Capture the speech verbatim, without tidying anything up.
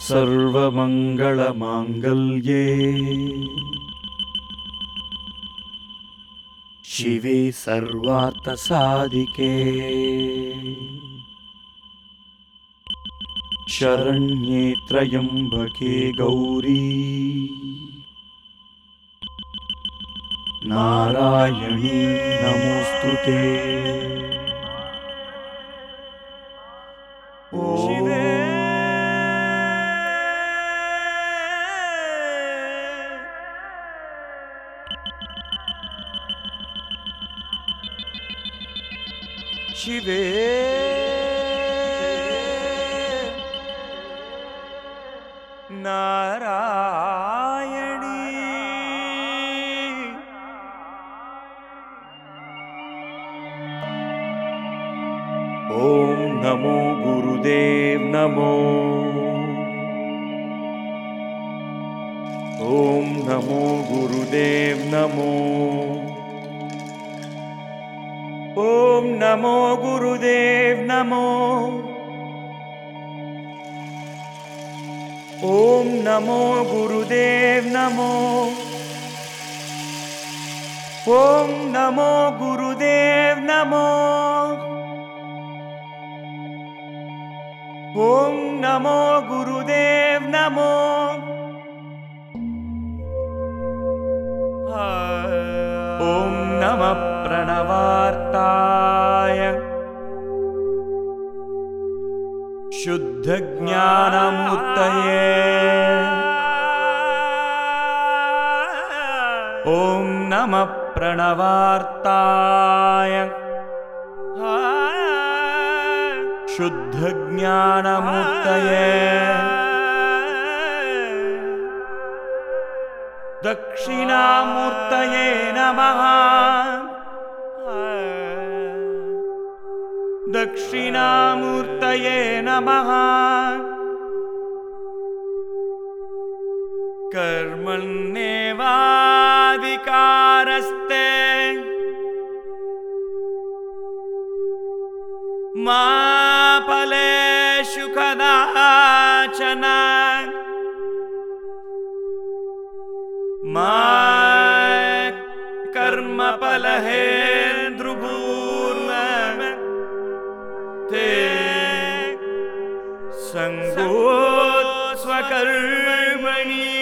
सर्वमंगलमांगल्ये शिवे सर्वार्थसाधिके शरण्ये त्र्यंबके गौरी नारायणी नमोस्तुते। शिवे शिवे नारायणी ओम नमो गुरुदेव नमो। ओम नमो गुरुदेव नमो। ओम नमो गुरुदेव नमो। ओम नमो गुरुदेव नमो। ओम नमो गुरुदेव नमो। ओम नमो गुरुदेव नमो। ओम नमः प्रणवार्ताय शुद्ध ज्ञानमूर्तये। ओम नमः प्रणवार्ताय शुद्ध ज्ञानमूर्तये। दक्षिणामूर्तये नमः। दक्षिणामूर्तये नमः। कर्मण्येवाधिकारस्ते मा फलेषु कदाचन। मा कर्मफलहेतुर्भूर्मा ते संगो स्वकर्मणि।